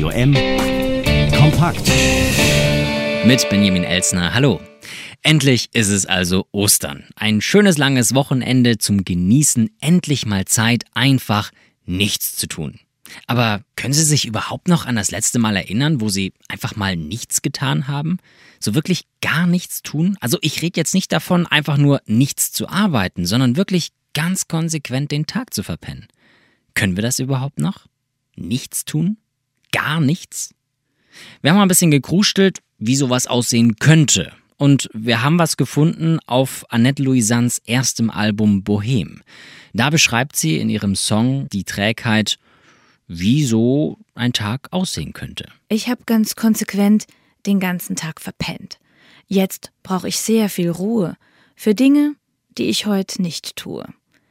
Radio M. Kompakt. Mit Benjamin Elsner. Hallo. Endlich ist es also Ostern. Ein schönes langes Wochenende zum Genießen. Endlich mal Zeit, einfach nichts zu tun. Aber können Sie sich überhaupt noch an das letzte Mal erinnern, wo Sie einfach mal nichts getan haben? So wirklich gar nichts tun? Also ich rede jetzt nicht davon, einfach nur nichts zu arbeiten, sondern wirklich ganz konsequent den Tag zu verpennen. Können wir das überhaupt noch? Nichts tun? Gar nichts? Wir haben mal ein bisschen gekrustelt, wie sowas aussehen könnte. Und wir haben was gefunden auf Annette Louisannes erstem Album Bohem. Da beschreibt sie in ihrem Song die Trägheit, wie so ein Tag aussehen könnte. Ich habe ganz konsequent den ganzen Tag verpennt. Jetzt brauche ich sehr viel Ruhe für Dinge, die ich heute nicht tue.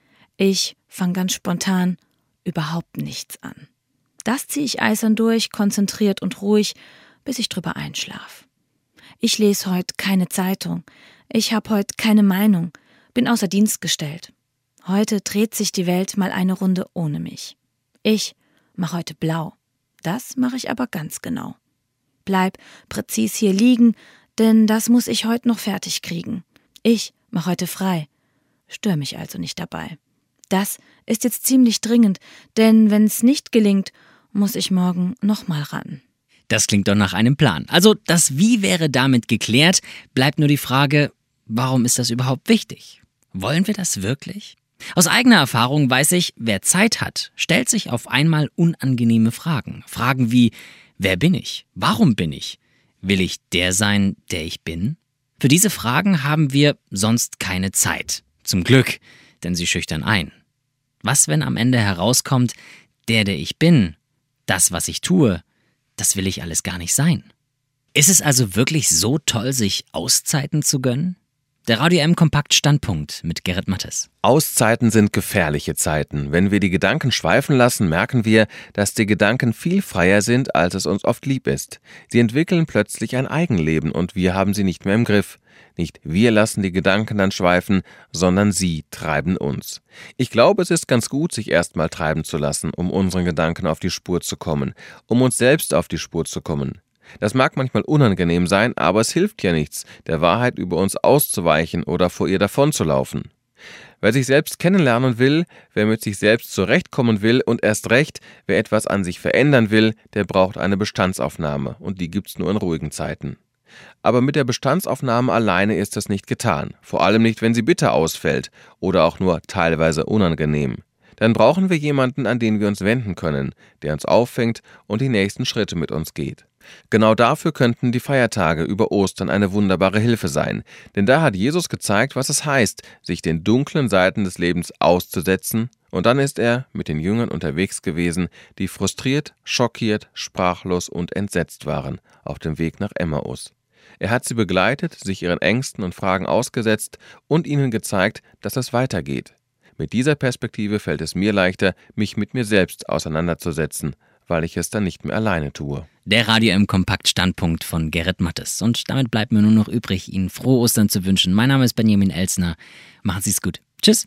Ich fange ganz spontan überhaupt nichts an. Das ziehe ich eisern durch, konzentriert und ruhig, bis ich drüber einschlafe. Ich lese heute keine Zeitung. Ich habe heute keine Meinung. Bin außer Dienst gestellt. Heute dreht sich die Welt mal eine Runde ohne mich. Ich mache heute blau. Das mache ich aber ganz genau. Bleib präzis hier liegen, denn das muss ich heute noch fertig kriegen. Ich mache heute frei. Stör mich also nicht dabei. Das ist jetzt ziemlich dringend, denn wenn es nicht gelingt, muss ich morgen nochmal ran. Das klingt doch nach einem Plan. Also das Wie wäre damit geklärt, bleibt nur die Frage, warum ist das überhaupt wichtig? Wollen wir das wirklich? Aus eigener Erfahrung weiß ich, wer Zeit hat, stellt sich auf einmal unangenehme Fragen. Fragen wie, wer bin ich? Warum bin ich? Will ich der sein, der ich bin? Für diese Fragen haben wir sonst keine Zeit. Zum Glück, denn sie schüchtern ein. Was, wenn am Ende herauskommt, der ich bin, das, was ich tue, das will ich alles gar nicht sein? Ist es also wirklich so toll, sich Auszeiten zu gönnen? Der Radio M Kompakt Standpunkt mit Gerrit Mattes. Auszeiten sind gefährliche Zeiten. Wenn wir die Gedanken schweifen lassen, merken wir, dass die Gedanken viel freier sind, als es uns oft lieb ist. Sie entwickeln plötzlich ein Eigenleben und wir haben sie nicht mehr im Griff. Nicht wir lassen die Gedanken dann schweifen, sondern sie treiben uns. Ich glaube, es ist ganz gut, sich erstmal treiben zu lassen, um unseren Gedanken auf die Spur zu kommen, um uns selbst auf die Spur zu kommen. Das mag manchmal unangenehm sein, aber es hilft ja nichts, der Wahrheit über uns auszuweichen oder vor ihr davonzulaufen. Wer sich selbst kennenlernen will, wer mit sich selbst zurechtkommen will und erst recht, wer etwas an sich verändern will, der braucht eine Bestandsaufnahme und die gibt's nur in ruhigen Zeiten. Aber mit der Bestandsaufnahme alleine ist es nicht getan, vor allem nicht, wenn sie bitter ausfällt oder auch nur teilweise unangenehm. Dann brauchen wir jemanden, an den wir uns wenden können, der uns auffängt und die nächsten Schritte mit uns geht. Genau dafür könnten die Feiertage über Ostern eine wunderbare Hilfe sein, denn da hat Jesus gezeigt, was es heißt, sich den dunklen Seiten des Lebens auszusetzen, und dann ist er mit den Jüngern unterwegs gewesen, die frustriert, schockiert, sprachlos und entsetzt waren, auf dem Weg nach Emmaus. Er hat sie begleitet, sich ihren Ängsten und Fragen ausgesetzt und ihnen gezeigt, dass es weitergeht. Mit dieser Perspektive fällt es mir leichter, mich mit mir selbst auseinanderzusetzen, weil ich es dann nicht mehr alleine tue. Der Radio M Kompakt Standpunkt von Gerrit Mattes. Und damit bleibt mir nur noch übrig, Ihnen frohe Ostern zu wünschen. Mein Name ist Benjamin Elsner. Machen Sie es gut. Tschüss.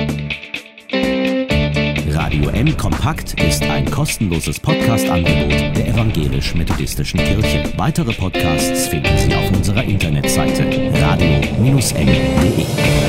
Radio M Kompakt ist ein kostenloses Podcast-Angebot der Evangelisch-Methodistischen Kirche. Weitere Podcasts finden Sie auf unserer Internetseite radio-m.de.